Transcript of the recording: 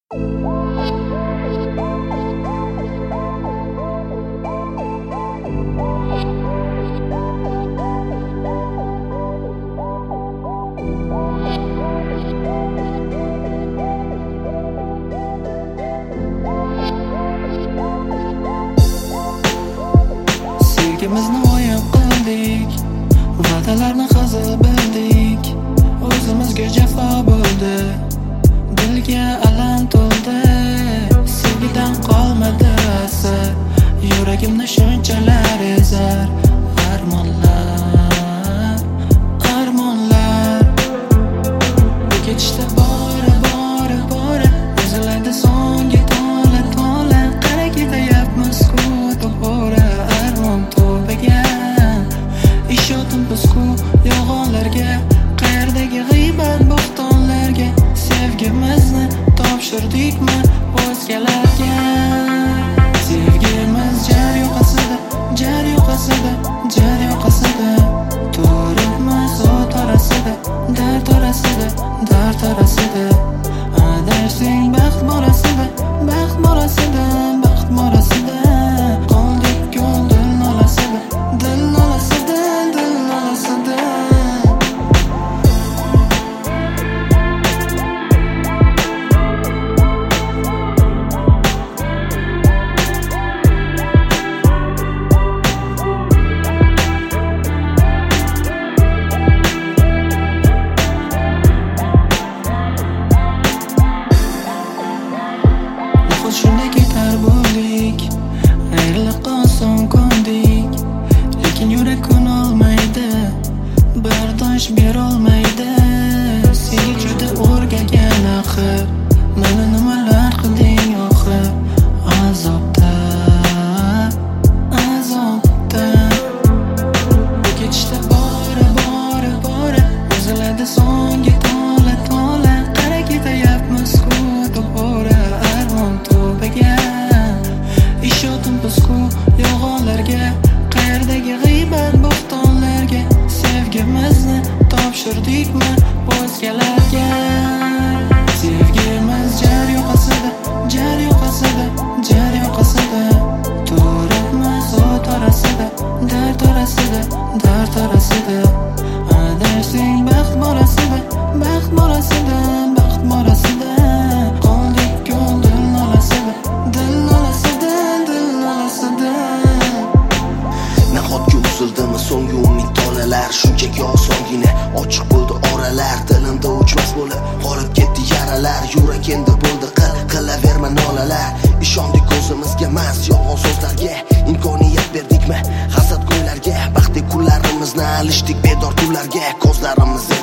Sevgimizni o'yin qildik, va'dalarni qazib bildik. O'zimizga jafo bo'ldi, dilga alam to'ldi. Sevgidan qolmadi asar, yuragimni shunchalar ezar. Armonlar, armonlar bu ketishda bora uziladi so'nggi to'la. Qara ketayapmiz-ku to'g'ri, armon to'pigan ishotim biz-ku yolg'onlarga, qayerdagi g'iybat bo'xtonlarga. Sevgimizni topshirdikmi o'zgalarga? Sevgimiz jar yoqasida turibmiz o't orasida, dard orasida. Adashsang baxt borasida qoldik yo'l dil nolasida. Shunday ketar bo'ldik, ayriliqqa oson ko'ndik. Lekin yurak ko'nolmaydi, bardosh berolmaydi. Senga juda o'rgangan axir, mana nimalar qilding oxir. Azobda bu ketishda bora uziladi so'nggi to'la. Qara ketayapmiz-ku to'g'ri, armon to'pigan ishotim biz-ku yolg'onlarga, qayerdagi g'iybat bo'xtonlarga. Sevgimizni topshirdikmi o'zgalarga? Sevgimiz jar yoqasida turibmiz o't orasida, dard orasida. Adashsang baxt borasida qoldik yo'l dil nolasida. Nahotki uzildimi so'nggi umid tolalar, shunchaki osongina ochiq bo'ldi oralar. Dilimda o'chmas bo'lib qolib ketdi yaralar, yurak endi bo'ldi qilaverma nolalar. Ishondik ko'zimizga emas yolg'on so'zlarga, imkoniyat berdikmi hasad ko'ylarga. Baxtli kunlarimizni alishdik bedor kunlarga, ko'zlarimiz